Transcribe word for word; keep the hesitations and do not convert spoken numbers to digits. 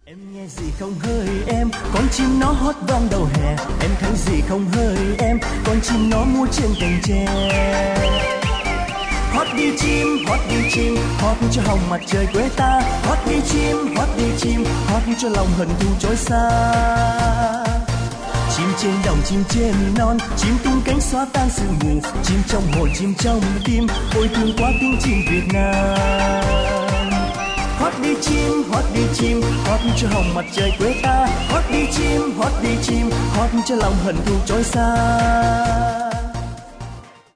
Em nghe gì không hỡi em, con chim nó hót vang đầu hè. Em thấy gì không hỡi em, con chim nó múa trên cành tre. Hót đi chim, hót đi chim, hót cho hồng mặt trời quê ta. Hót đi chim, hót đi chim, hót cho lòng hận thù trôi xa. Chim trên đồng, chim trên non, chim tung cánh xóa tan sương mù. Chim trong hồn, chim trong tim, ôi thương quá tiếng chim Việt Nam. Hót đi chim, hót đi chim, hót cho hồng mặt trời quê ta. Hót đi chim, hót đi chim, hót cho lòng hận thù trôi xa.